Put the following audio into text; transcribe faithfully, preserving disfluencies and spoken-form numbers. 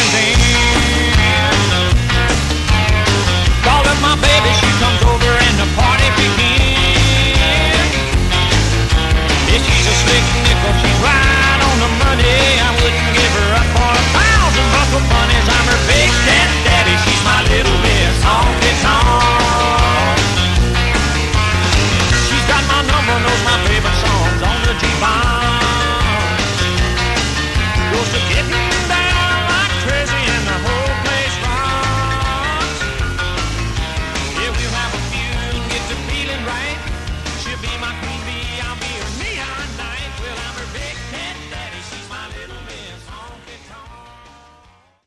comes in. Call up my baby, she comes over and the party begins. Yeah, she's a slick nickel, she's right on the money. I wouldn't give her